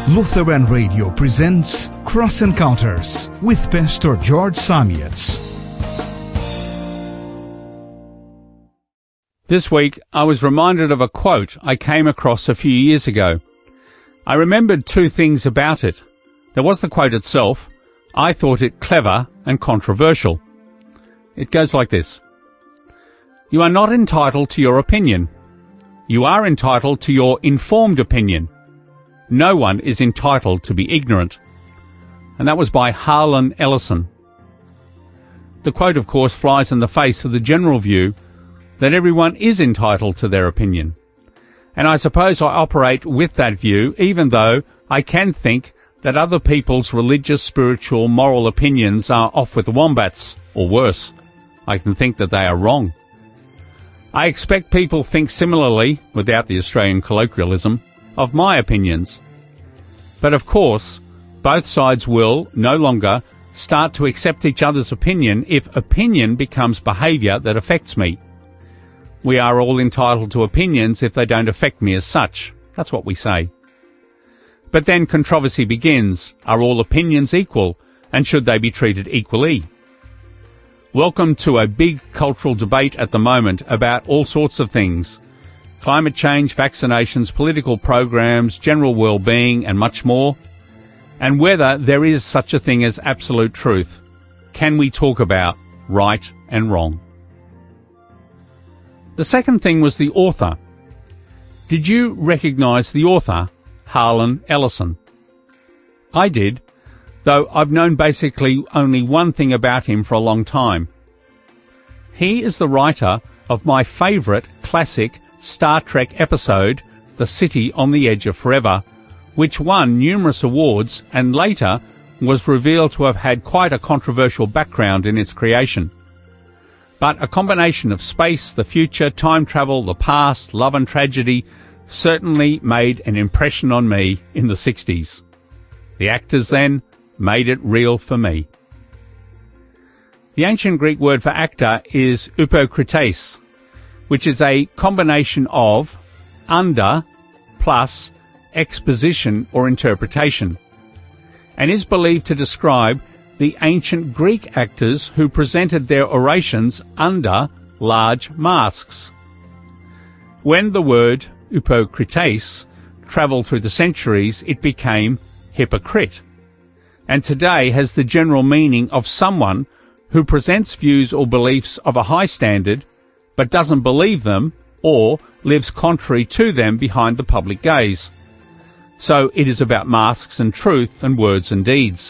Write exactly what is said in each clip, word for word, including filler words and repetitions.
Lutheran Radio presents Cross Encounters with Pastor George Samietz. This week, I was reminded of a quote I came across a few years ago. I remembered two things about it. There was the quote itself. I thought it clever and controversial. It goes like this. You are not entitled to your opinion. You are entitled to your informed opinion. No one is entitled to be ignorant. And that was by Harlan Ellison. The quote, of course, flies in the face of the general view that everyone is entitled to their opinion. And I suppose I operate with that view, even though I can think that other people's religious, spiritual, moral opinions are off with the wombats, or worse. I can think that they are wrong. I expect people think similarly, without the Australian colloquialism, of my opinions. But of course, both sides will, no longer, start to accept each other's opinion if opinion becomes behaviour that affects me. We are all entitled to opinions if they don't affect me as such. That's what we say. But then controversy begins. Are all opinions equal, and should they be treated equally? Welcome to a big cultural debate at the moment about all sorts of things. Climate change, vaccinations, political programs, general well-being, and much more. And whether there is such a thing as absolute truth. Can we talk about right and wrong? The second thing was the author. Did you recognise the author, Harlan Ellison? I did, though I've known basically only one thing about him for a long time. He is the writer of my favourite classic Star Trek episode, The City on the Edge of Forever, which won numerous awards and later was revealed to have had quite a controversial background in its creation. But a combination of space, the future, time travel, the past, love and tragedy certainly made an impression on me in the sixties. The actors then made it real for me. The ancient Greek word for actor is upokrites, which is a combination of under plus exposition or interpretation, and is believed to describe the ancient Greek actors who presented their orations under large masks. When the word upokrites travelled through the centuries, it became hypocrite, and today has the general meaning of someone who presents views or beliefs of a high standard but doesn't believe them or lives contrary to them behind the public gaze. So it is about masks and truth and words and deeds.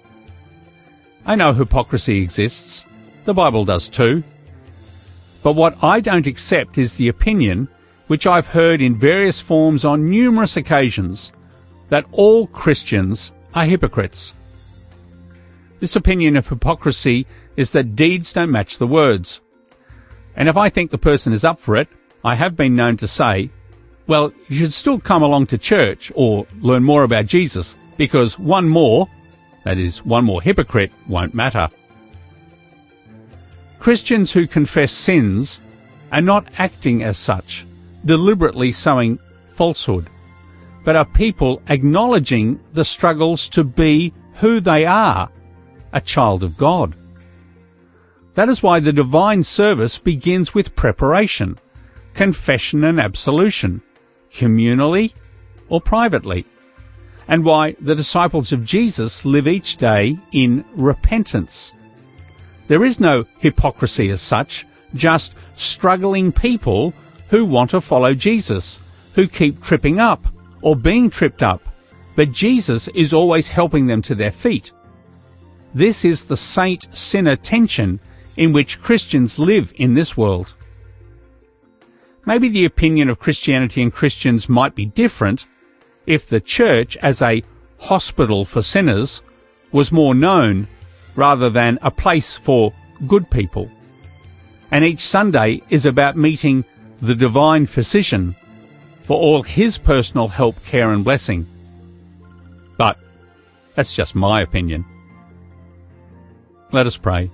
I know hypocrisy exists. The Bible does too. But what I don't accept is the opinion, which I've heard in various forms on numerous occasions, that all Christians are hypocrites. This opinion of hypocrisy is that deeds don't match the words. And if I think the person is up for it, I have been known to say, well, you should still come along to church or learn more about Jesus, because one more, that is, one more hypocrite, won't matter. Christians who confess sins are not acting as such, deliberately sowing falsehood, but are people acknowledging the struggles to be who they are, a child of God. That is why the divine service begins with preparation, confession and absolution, communally or privately, and why the disciples of Jesus live each day in repentance. There is no hypocrisy as such, just struggling people who want to follow Jesus, who keep tripping up or being tripped up, but Jesus is always helping them to their feet. This is the saint-sinner tension in which Christians live in this world. Maybe the opinion of Christianity and Christians might be different if the church as a hospital for sinners was more known rather than a place for good people. And each Sunday is about meeting the divine physician for all his personal help, care and blessing. But that's just my opinion. Let us pray.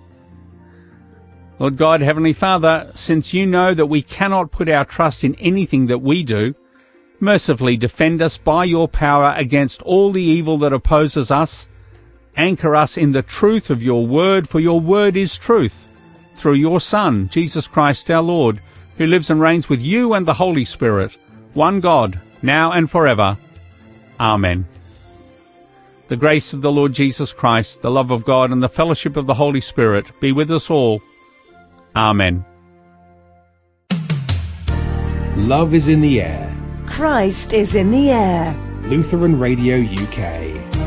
Lord God, Heavenly Father, since you know that we cannot put our trust in anything that we do, Mercifully defend us by your power against all the evil that opposes us. Anchor us in the truth of your word, for your word is truth, through your Son, Jesus Christ our Lord, who lives and reigns with you and the Holy Spirit, one God, now and forever. Amen. The grace of the Lord Jesus Christ, the love of God, and the fellowship of the Holy Spirit be with us all. Amen. Love is in the air. Christ is in the air. Lutheran Radio U K.